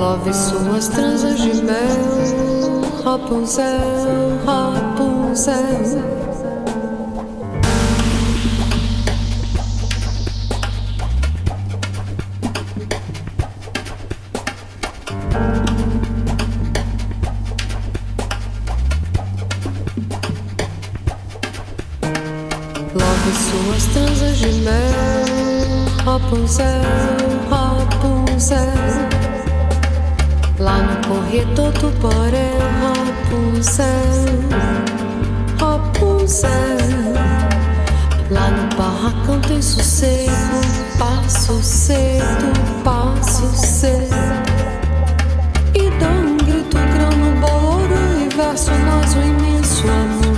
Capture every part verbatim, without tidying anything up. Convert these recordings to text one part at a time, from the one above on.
Love suas transas de mel, Rapunzel, Rapunzel. Love suas transas de mel, Rapunzel, Rapunzel. Lá no corredor do porão, Rapunzel, Rapunzel. Lá no barracão tem sossego, passo cedo, passo cedo. E dá um grito grão no bolo e verso nós o imenso amor.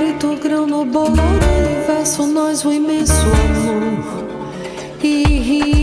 Nós o imenso amor. E